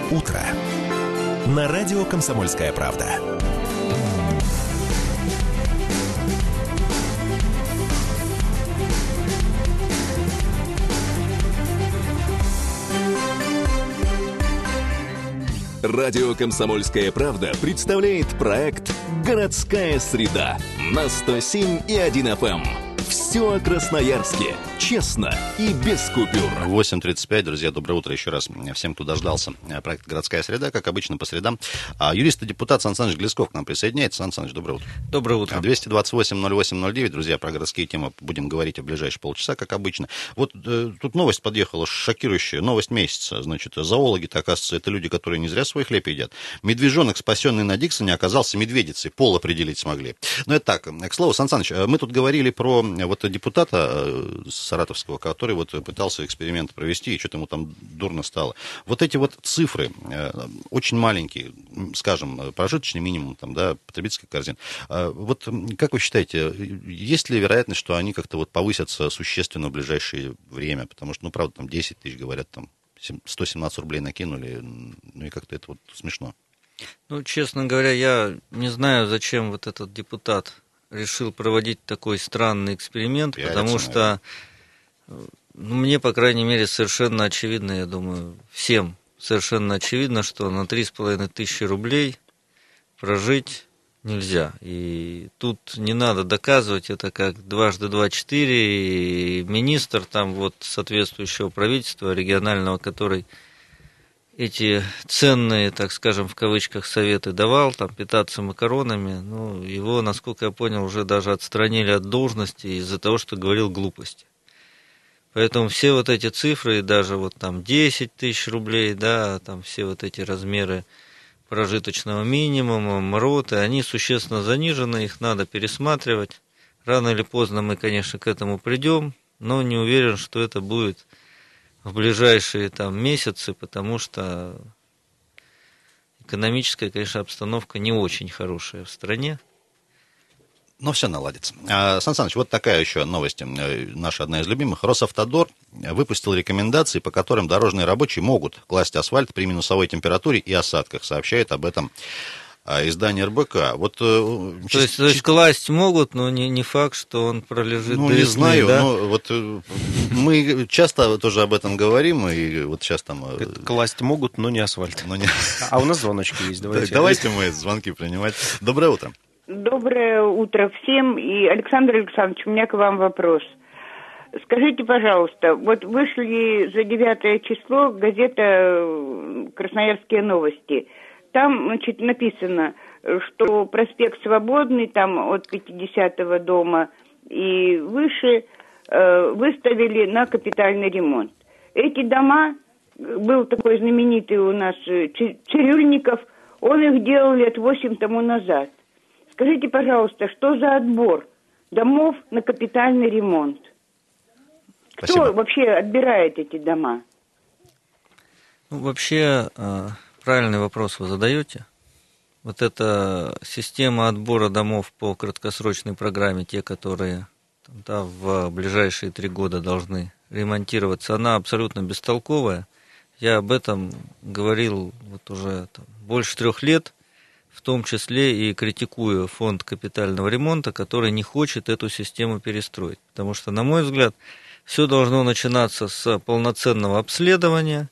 утро» на радио «Комсомольская правда». Радио «Комсомольская правда» представляет проект «Городская среда» на 107,1 FM. Все о Красноярске. Честно и без купюр. 8:35, друзья, доброе утро еще раз всем, кто дождался. Проект «Городская среда», как обычно, по средам. Юрист и депутат Сан Саныч Глесков к нам присоединяется. Сан Саныч, доброе утро. Доброе утро. 228-08-09, друзья, про городские темы будем говорить в ближайшие полчаса, как обычно. Вот тут новость подъехала, шокирующая, новость месяца. Значит, зоологи-то, оказывается, это люди, которые не зря свой хлеб едят. Медвежонок, спасенный на Диксоне, оказался медведицей, пол определить смогли. Но это так, к слову, Сан Саныч, мы тут говорили про вот депутата саратовского, который вот пытался эксперимент провести, и что-то ему там дурно стало. Вот эти вот цифры, очень маленькие, скажем, прожиточный минимум, там, да, потребительская корзина. Вот как вы считаете, есть ли вероятность, что они как-то вот повысятся существенно в ближайшее время? Потому что, ну, правда, там 10 тысяч, говорят, там 117 рублей накинули, ну и как-то это вот смешно. Ну, честно говоря, я не знаю, зачем вот этот депутат решил проводить такой странный эксперимент, потому что, ну, мне, по крайней мере, совершенно очевидно, я думаю, всем совершенно очевидно, что на 3500 рублей прожить нельзя. И тут не надо доказывать, это как дважды два 4, и министр там вот соответствующего правительства регионального, который эти ценные, так скажем, в кавычках, советы давал, там, питаться макаронами, ну, его, насколько я понял, уже даже отстранили от должности из-за того, что говорил глупости. Поэтому все вот эти цифры, даже вот там 10 тысяч рублей, да, там все вот эти размеры прожиточного минимума, МРОТы, они существенно занижены, их надо пересматривать. Рано или поздно мы, конечно, к этому придем, но не уверен, что это будет в ближайшие там месяцы, потому что экономическая, конечно, обстановка не очень хорошая в стране. Но все наладится. Сан Саныч, вот такая еще новость, наша одна из любимых. Росавтодор выпустил рекомендации, по которым дорожные рабочие могут класть асфальт при минусовой температуре и осадках. Сообщает об этом издание РБК. Вот, то есть класть могут, но не факт, что он пролежит до весны, не знаю, да? но вот мы часто тоже об этом говорим, и вот сейчас там... Класть могут, но не асфальт. Но не... А у нас звоночки есть, давайте мы звонки принимать. Доброе утро. Доброе утро всем. И, Александр Александрович, у меня к вам вопрос. Скажите, пожалуйста, вот вышли за 9 число газета «Красноярские новости». Там, значит, написано, что проспект Свободный, там от 50-го дома и выше, выставили на капитальный ремонт. Эти дома, был такой знаменитый у нас Цирюльников, он их делал лет 8 тому назад. Скажите, пожалуйста, что за отбор домов на капитальный ремонт? Спасибо. Кто вообще отбирает эти дома? Ну, вообще... Правильный вопрос вы задаете. Вот эта система отбора домов по краткосрочной программе, те, которые там, в ближайшие 3 года должны ремонтироваться, она абсолютно бестолковая. Я об этом говорил вот уже больше 3 лет, в том числе и критикую фонд капитального ремонта, который не хочет эту систему перестроить. Потому что, на мой взгляд, все должно начинаться с полноценного обследования,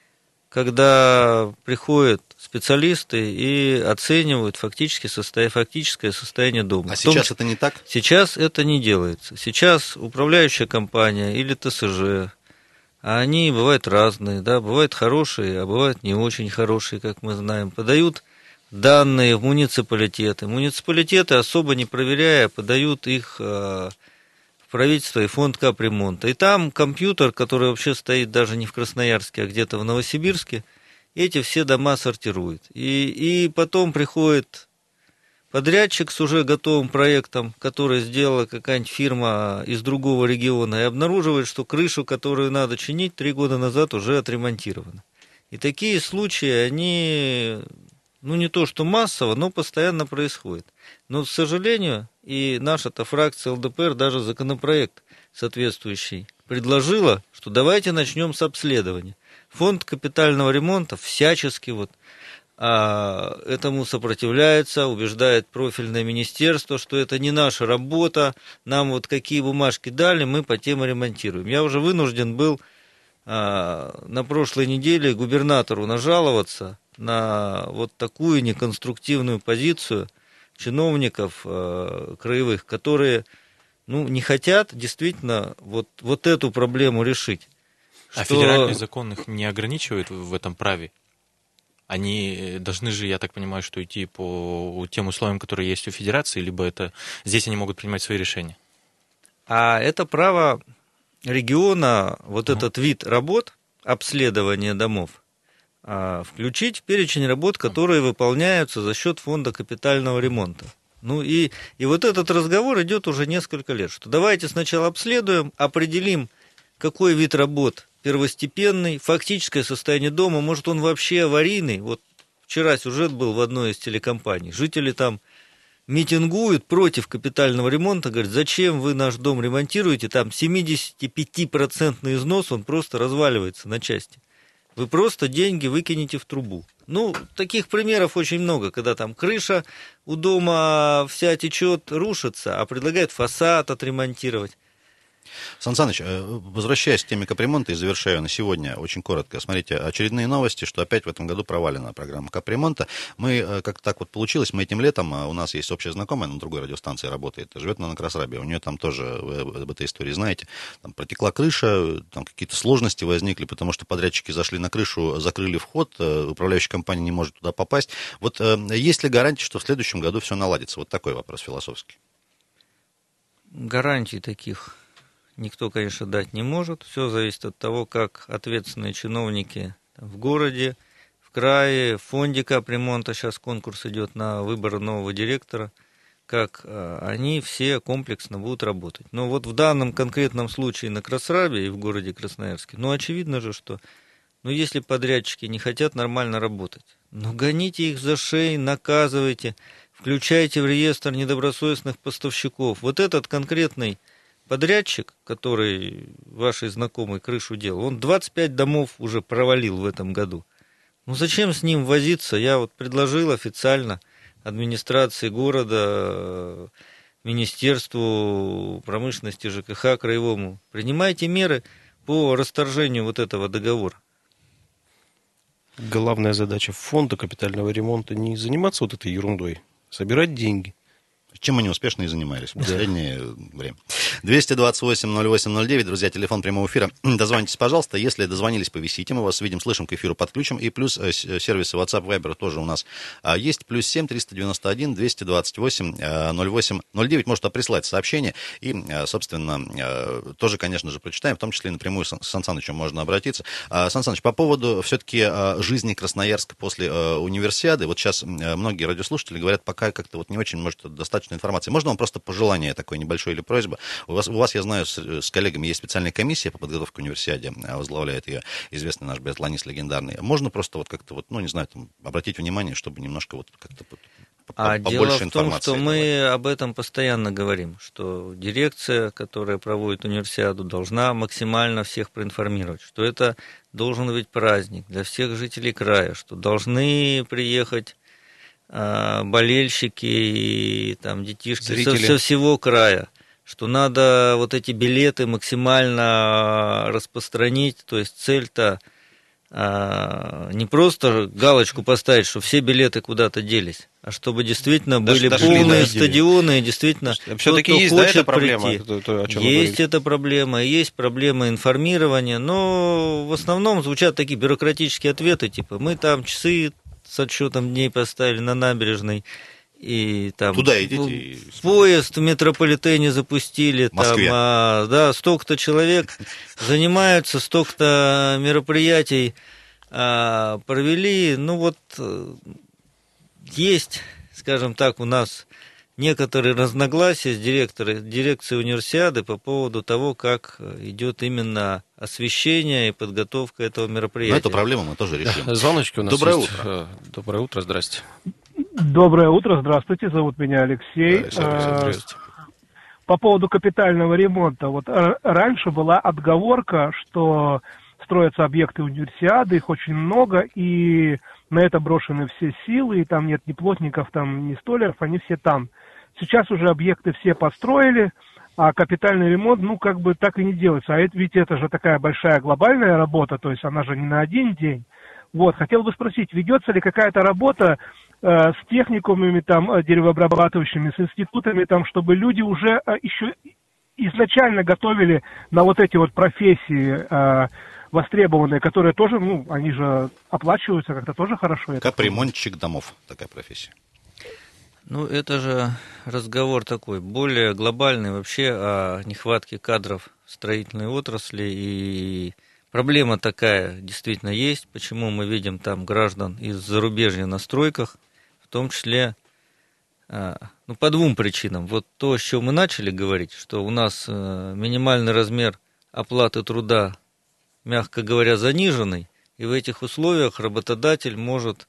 когда приходят специалисты и оценивают фактическое состояние дома. А сейчас это не так? Сейчас это не делается. Сейчас управляющая компания или ТСЖ, они бывают разные, да, бывают хорошие, а бывают не очень хорошие, как мы знаем, подают данные в муниципалитеты. Муниципалитеты, особо не проверяя, подают их правительство и фонд капремонта. И там компьютер, который вообще стоит даже не в Красноярске, а где-то в Новосибирске, эти все дома сортирует. И потом приходит подрядчик с уже готовым проектом, который сделала какая-нибудь фирма из другого региона, и обнаруживает, что крышу, которую надо чинить, 3 года назад уже отремонтирована. И такие случаи, они, ну не то что массово, но постоянно происходят. Но, к сожалению, и наша-то фракция ЛДПР даже законопроект соответствующий предложила, что давайте начнем с обследования. Фонд капитального ремонта всячески вот этому сопротивляется, убеждает профильное министерство, что это не наша работа, нам вот какие бумажки дали, мы по тем и ремонтируем. Я уже вынужден был на прошлой неделе губернатору нажаловаться на вот такую неконструктивную позицию чиновников краевых, которые не хотят действительно вот эту проблему решить. А федеральный закон их не ограничивает в этом праве? Они должны же, я так понимаю, что идти по тем условиям, которые есть у федерации, либо это здесь они могут принимать свои решения? А это право региона, вот этот вид работ, обследование домов, включить в перечень работ, которые выполняются за счет фонда капитального ремонта. И вот этот разговор идет уже несколько лет, что давайте сначала обследуем, определим, какой вид работ первостепенный, фактическое состояние дома, может, он вообще аварийный. Вот вчера сюжет был в одной из телекомпаний. Жители там митингуют против капитального ремонта, говорят, зачем вы наш дом ремонтируете, там 75% износ, он просто разваливается на части. Вы просто деньги выкинете в трубу. Таких примеров очень много, когда там крыша у дома вся течет, рушится, а предлагают фасад отремонтировать. Сан Саныч, возвращаясь к теме капремонта и завершаю на сегодня очень коротко. Смотрите, очередные новости, что опять в этом году провалена программа капремонта. Мы, как так вот получилось, мы этим летом, у нас есть общая знакомая, на другой радиостанции работает, живет на Красрабе, у нее там тоже, вы об этой истории знаете, там протекла крыша, там какие-то сложности возникли, потому что подрядчики зашли на крышу, закрыли вход, управляющая компания не может туда попасть. Вот есть ли гарантия, что в следующем году все наладится? Вот такой вопрос философский. Гарантий таких никто, конечно, дать не может. Все зависит от того, как ответственные чиновники в городе, в крае, в фонде капремонта, сейчас конкурс идет на выбор нового директора, как они все комплексно будут работать. Но вот в данном конкретном случае на Красрабе и в городе Красноярске, очевидно же, что если подрядчики не хотят нормально работать, гоните их за шею, наказывайте, включайте в реестр недобросовестных поставщиков. Вот этот конкретный подрядчик, который вашей знакомой крышу делал, он 25 домов уже провалил в этом году. Зачем с ним возиться? Я вот предложил официально администрации города, Министерству промышленности, ЖКХ краевому. Принимайте меры по расторжению вот этого договора. Главная задача фонда капитального ремонта не заниматься вот этой ерундой, собирать деньги. Чем мы неуспешно и занимались в последнее время. 228-08-09, друзья, телефон прямого эфира. Дозвонитесь, пожалуйста. Если дозвонились, повисите, мы вас видим, слышим, к эфиру подключим. И плюс сервисы WhatsApp, Viber тоже у нас есть. Плюс 7-391-228-08-09. Можете прислать сообщение. И, собственно, тоже, конечно же, прочитаем. В том числе и напрямую с Сан Санычем можно обратиться. Сан Саныч, по поводу все-таки жизни Красноярска после универсиады. Вот сейчас многие радиослушатели говорят, пока как-то вот не очень, может, достаточно информации. Можно вам просто пожелание такое небольшое или просьба? У вас, я знаю, с коллегами есть специальная комиссия по подготовке к универсиаде, возглавляет ее известный наш биатлонист легендарный. Можно просто вот как-то вот, не знаю, там, обратить внимание, чтобы немножко вот как-то дело в том, что мы об этом постоянно говорим, что дирекция, которая проводит универсиаду, должна максимально всех проинформировать, что это должен быть праздник для всех жителей края, что должны приехать болельщики и там детишки со всего края, что надо вот эти билеты максимально распространить, то есть цель-то не просто галочку поставить, что все билеты куда-то делись, а чтобы действительно были полные стадионы, и действительно все-таки есть, хочет эта проблема? Есть эта проблема, есть проблема информирования, но в основном звучат такие бюрократические ответы, типа мы там часы с отсчетом дней поставили на набережной, и там туда идите, поезд в метрополитене запустили, там, столько-то человек занимаются, столько-то мероприятий провели. Есть, скажем так, у нас некоторые разногласия с дирекцией универсиады по поводу того, как идет именно освещение и подготовка этого мероприятия. Но эту проблему мы тоже решим. Звоночки у нас Доброе есть. утро. Доброе утро, здрасте. Доброе утро, здравствуйте, зовут меня Алексей. Здравствуйте. По поводу капитального ремонта. Вот раньше была отговорка, что строятся объекты универсиады, их очень много, и на это брошены все силы, и там нет ни плотников, там, ни столяров, они все там. Сейчас уже объекты все построили, а капитальный ремонт, ну, как бы так и не делается. А это, ведь это же такая большая глобальная работа, то есть она же не на один день. Вот, хотел бы спросить, ведется ли какая-то работа с техникумами, там, деревообрабатывающими, с институтами, там, чтобы люди уже еще изначально готовили на вот эти вот профессии востребованные, которые тоже, ну, они же оплачиваются как-то тоже хорошо. Капремонтчик домов, такая профессия. Ну, это же разговор такой, более глобальный вообще о нехватке кадров в строительной отрасли, и проблема такая действительно есть, почему мы видим там граждан из зарубежья на стройках, в том числе, ну, по двум причинам. Вот то, с чего мы начали говорить, что у нас минимальный размер оплаты труда, мягко говоря, заниженный, и в этих условиях работодатель может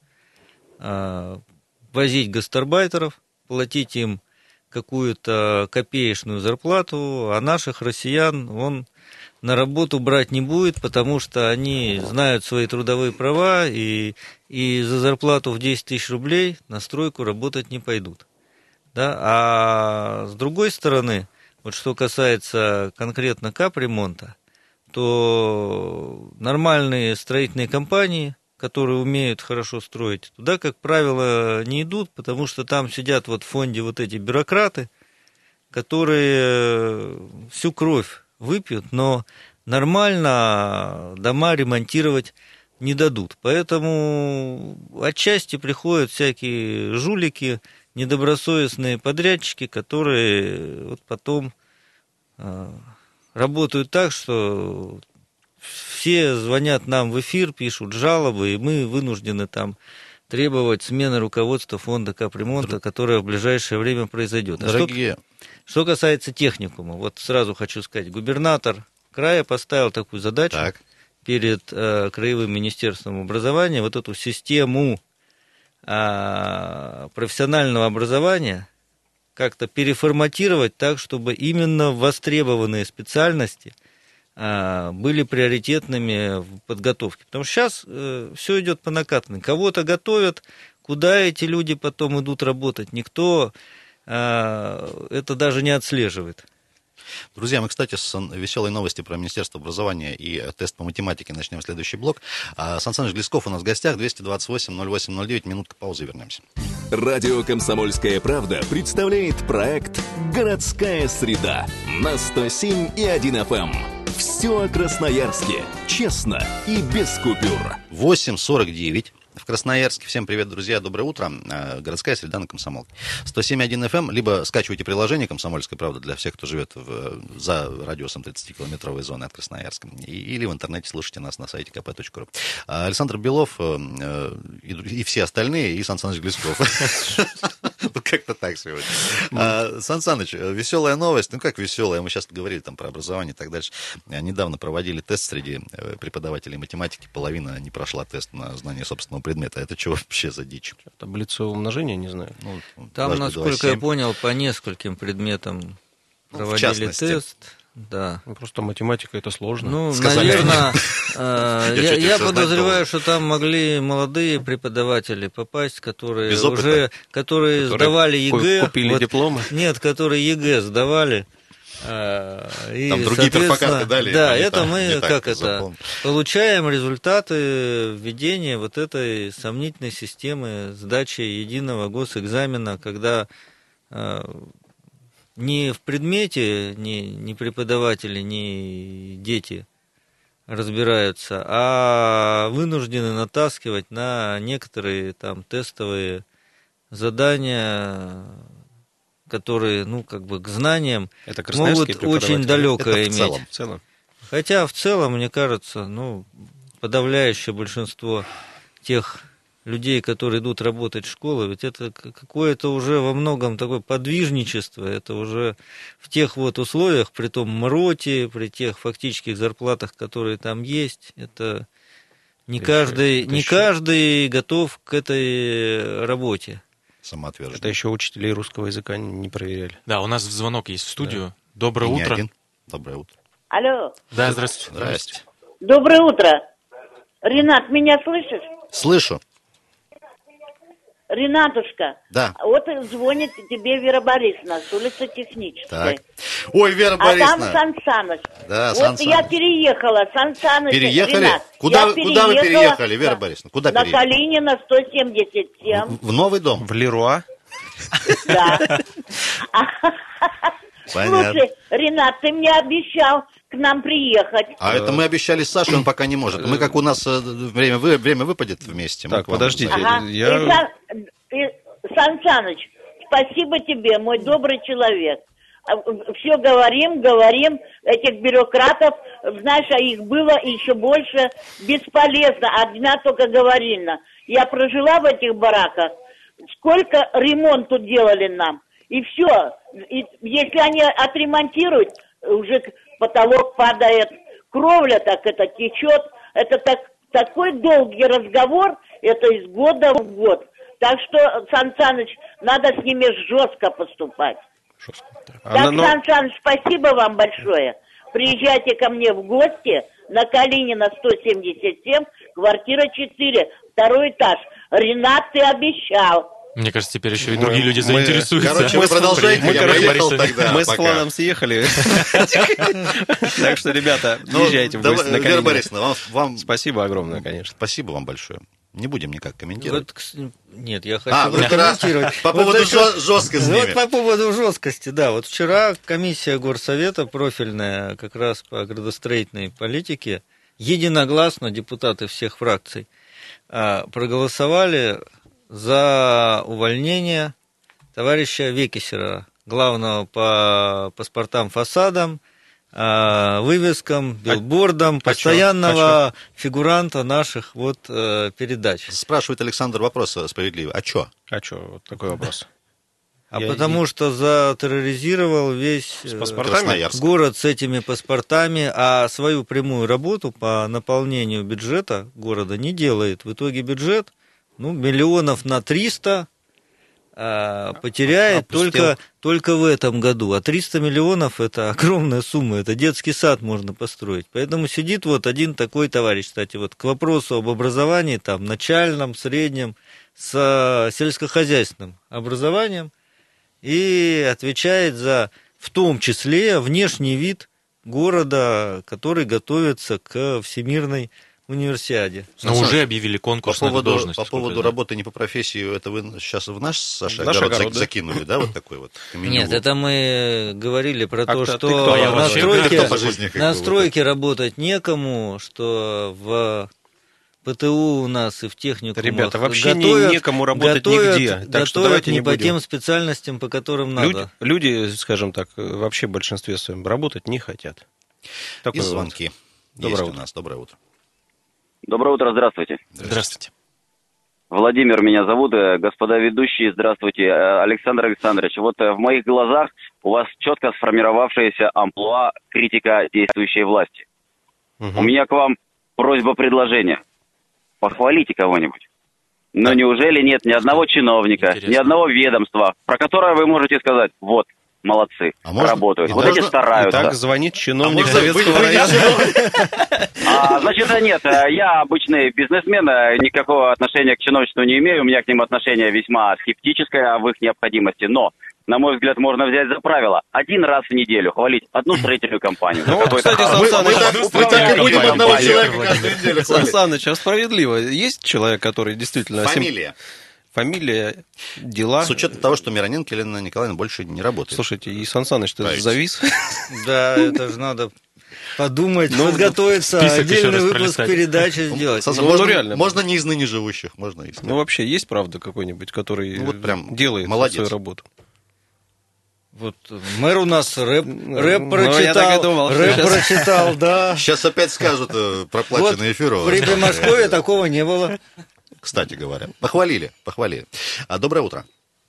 возить гастарбайтеров, платить им какую-то копеечную зарплату, а наших россиян он на работу брать не будет, потому что они знают свои трудовые права и за зарплату в 10 тысяч рублей на стройку работать не пойдут. Да? А с другой стороны, вот что касается конкретно капремонта, то нормальные строительные компании, которые умеют хорошо строить, туда, как правило, не идут, потому что там сидят вот в фонде вот эти бюрократы, которые всю кровь выпьют, но нормально дома ремонтировать не дадут. Поэтому отчасти приходят всякие жулики, недобросовестные подрядчики, которые вот потом работают так, что все звонят нам в эфир, пишут жалобы, и мы вынуждены там требовать смены руководства фонда капремонта, которая в ближайшее время произойдет. Что касается техникума, вот сразу хочу сказать, губернатор края поставил такую задачу перед Краевым министерством образования, вот эту систему профессионального образования как-то переформатировать так, чтобы именно востребованные специальности были приоритетными в подготовке. Потому что сейчас все идет по накатанной. Кого-то готовят, куда эти люди потом идут работать, никто это даже не отслеживает. Друзья, мы, кстати, с веселой новости про Министерство образования и тест по математике начнем следующий блок. Сан Саныч Глесков у нас в гостях, 228-08-09, минутка паузы, вернемся. Радио «Комсомольская правда» представляет проект «Городская среда» на 107,1 FM. Все о Красноярске. Честно и без купюр. 8:49 в Красноярске. Всем привет, друзья, доброе утро. Городская среда на Комсомолке. 107,1 FM, либо скачивайте приложение «Комсомольская правда» для всех, кто живет за радиусом 30-километровой зоны от Красноярска. Или в интернете слушайте нас на сайте kp.ru. Александр Белов и все остальные, и Сан Саныч Глесков. Как-то так сегодня. Сан Саныч, веселая новость. Ну, как веселая? Мы сейчас говорили там про образование и так дальше. Недавно проводили тест среди преподавателей математики. Половина не прошла тест на знание собственного предмета. Это что вообще за дичь? Таблицу умножения, не знаю. Ну, там, насколько я понял, по нескольким предметам проводили тест. Да. Просто математика это сложно. Ну, наверное, я подозреваю, что там могли молодые преподаватели попасть, которые сдавали ЕГЭ. Купили дипломы? Нет, которые ЕГЭ сдавали. И, там другие перфокарты дали. Да, это мы получаем результаты введения вот этой сомнительной системы сдачи единого госэкзамена, когда ни в предмете ни преподаватели, ни дети разбираются, а вынуждены натаскивать на некоторые там тестовые задания, которые, ну, как бы к знаниям могут очень далекое иметь. В целом. Хотя в целом, мне кажется, ну, подавляющее большинство тех людей, которые идут работать в школы, ведь это какое-то уже во многом такое подвижничество, это уже в тех вот условиях, при том мороте, при тех фактических зарплатах, которые там есть, это не каждый готов к этой работе. Самоотверженно. Это еще учителей русского языка не проверяли. Да, у нас звонок есть в студию. Да. Доброе утро. Доброе утро. Алло. Да, здравствуйте. Здравствуйте. Доброе утро. Ренат, меня слышишь? Слышу. Ренатушка, Да. вот звонит тебе Вера Борисовна с улицы Технической. Так. Ой, Вера Борисовна. А там Сан Саныч. Да, вот Сан Саныч. я переехала, Сан Саныч. Переехали? Ренат, Куда вы переехали, да, Вера Борисовна? Куда на переехали? Калинина 177. В новый дом? В Леруа? Да. Понятно. Слушай, Ренат, ты мне обещал к нам приехать. А это мы обещали Саше, он пока не может. Мы, как у нас время выпадет вместе. мы Так, к вам подождите. заедем. Ага. Сан Саныч, спасибо тебе, мой добрый человек. Все говорим, этих бюрократов, знаешь, а их было еще больше, бесполезно, одна только говорильна. Я прожила в этих бараках, сколько ремонт тут делали нам, и все. И если они отремонтируют, уже потолок падает, кровля так это течет, это такой долгий разговор, это из года в год. Так что, Сан Саныч, надо с ними жестко поступать. Так, Сан Саныч, спасибо вам большое. Приезжайте ко мне в гости на Калинина 177, квартира 4, 2 этаж. Ренат, ты обещал. Мне кажется, теперь еще и другие люди заинтересуются. Короче, вы продолжайте, я поехал тогда. Мы с Фланом съехали. Так что, ребята, езжайте в гости на Вера Калинина. Борисовна, вам... Спасибо огромное, конечно. Спасибо вам большое. Не будем никак комментировать. Нет, я хочу вы комментировать. по поводу жесткости с ними. Вот по поводу жесткости, да. Вот вчера комиссия Горсовета профильная как раз по градостроительной политике единогласно депутаты всех фракций проголосовали за увольнение товарища Векисера, главного по паспортам, фасадам, вывескам, билбордам, постоянного фигуранта наших передач. Спрашивает Александр вопрос справедливый. А чё? Вот такой вопрос. Потому что затерроризировал весь город с этими паспортами, а свою прямую работу по наполнению бюджета города не делает. В итоге бюджет миллионов на 300 потеряет только в этом году. А 300 миллионов – это огромная сумма, это детский сад можно построить. Поэтому сидит один такой товарищ, кстати, к вопросу об образовании, там, начальном, среднем, с сельскохозяйственным образованием, и отвечает за, в том числе, внешний вид города, который готовится к Всемирной универсиаде. Но уже объявили конкурс на эту должность. По поводу работы не по профессии, это вы сейчас в наш, Саша, наш огород закинули, да, вот такой вот? Нет, это мы говорили про то, что на стройке работать некому, что в ПТУ у нас и в техникумах ребята, вообще некому работать нигде. Так что давайте не не по будем. тем специальностям, по которым надо. Люди, скажем так, вообще в большинстве своем работать не хотят. И звонки. Доброе утро. У нас. Доброе утро. Доброе утро, здравствуйте. Здравствуйте. Владимир меня зовут, господа ведущие, здравствуйте. Александр Александрович, в моих глазах у вас четко сформировавшаяся амплуа критика действующей власти. У меня к вам просьба-предложение. Похвалите кого-нибудь. Но неужели нет ни одного чиновника, ни одного ведомства, про которое вы можете сказать, молодцы, работают. Эти стараются. Так звонит чиновник Советского района. Значит, нет, я обычный бизнесмен, никакого отношения к чиновничеству не имею, у меня к ним отношение весьма скептическое в их необходимости, но, на мой взгляд, можно взять за правило 1 раз в неделю хвалить одну строительную компанию. Кстати, мы так и будем одного человека каждую неделю хвалить. Сан Саныч, а справедливо, есть человек, который действительно... Фамилия, дела. С учетом того, что Мироненко Елена Николаевна больше не работает. Слушайте, и Сан Саныч, ты завис? Да, это же надо подумать, подготовиться, отдельный выпуск передачи сделать. Можно не из ныне живущих, можно из... вообще есть, правда, какой-нибудь, который делает свою работу? Мэр у нас рэп прочитал, да. Сейчас опять скажут проплаченный эфир. При Подмосковье такого не было. Кстати говоря. Похвалили. Доброе утро.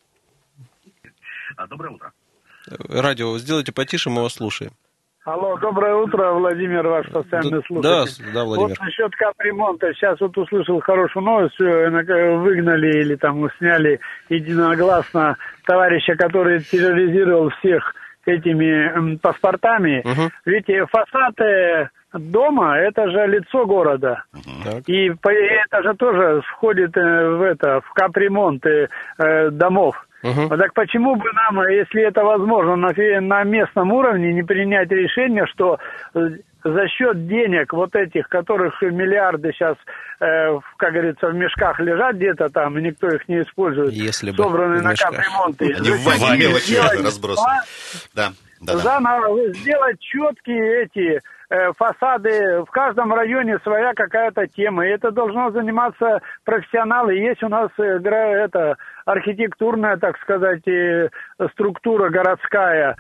Радио сделайте потише, мы вас слушаем. Алло, доброе утро, Владимир, ваш постоянный слушатель. Да, Владимир. Насчет капремонта. Сейчас услышал хорошую новость. Выгнали или сняли единогласно товарища, который терроризировал всех этими паспортами. Ведь фасады дома, это же лицо города. И это же тоже входит в капремонт домов. Так почему бы нам, если это возможно, на местном уровне не принять решение, что за счет денег вот этих, которых миллиарды сейчас, как говорится, в мешках лежат где-то там, и никто их не использует, если собранные на капремонты. Они в ванне мелочи разбросаны. Да. Заново сделать четкие эти фасады, в каждом районе своя какая-то тема, и это должно заниматься профессионалы. Есть у нас архитектурная, так сказать, структура городская,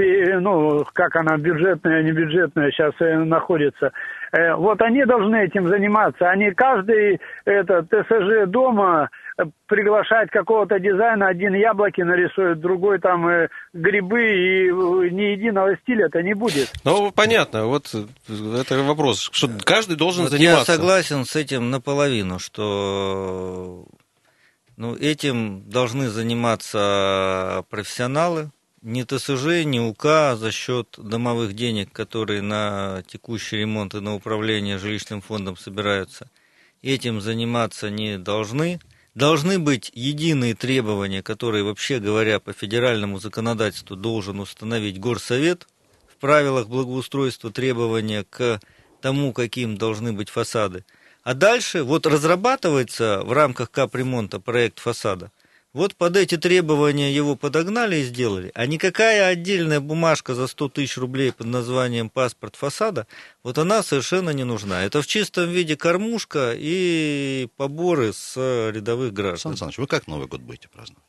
как она, бюджетная, не бюджетная сейчас находится. Вот они должны этим заниматься, а не каждый ТСЖ дома приглашать какого-то дизайна, один яблоки нарисует, другой там грибы, и ни единого стиля это не будет. Ну, понятно, вот это вопрос, что каждый должен заниматься. Я согласен с этим наполовину, что этим должны заниматься профессионалы, ни ТСЖ, ни УК за счет домовых денег, которые на текущий ремонт и на управление жилищным фондом собираются. Этим заниматься не должны. Должны быть единые требования, которые, вообще говоря, по федеральному законодательству должен установить Горсовет в правилах благоустройства, требования к тому, каким должны быть фасады. А дальше разрабатывается в рамках капремонта проект фасада. Вот под эти требования его подогнали и сделали. А никакая отдельная бумажка за 100 тысяч рублей под названием «паспорт фасада», она совершенно не нужна. Это в чистом виде кормушка и поборы с рядовых граждан. Сан Саныч, вы как Новый год будете праздновать?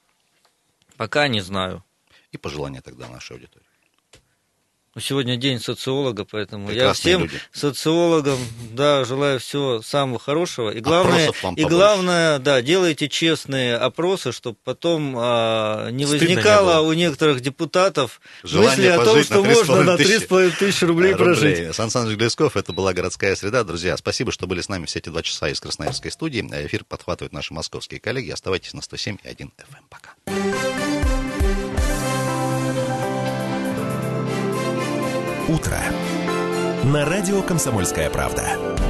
Пока не знаю. И пожелания тогда нашей аудитории. Сегодня день социолога, поэтому я всем социологам желаю всего самого хорошего. И главное, делайте честные опросы, чтобы потом не возникало у некоторых депутатов мысли о том, что можно на 3,5 тысячи рублей прожить. Сан Саныч Глесков, это была «Городская среда». Друзья, спасибо, что были с нами все эти 2 часа из Красноярской студии. Эфир подхватывают наши московские коллеги. Оставайтесь на 107,1 FM. Пока. Утро. На радио «Комсомольская правда».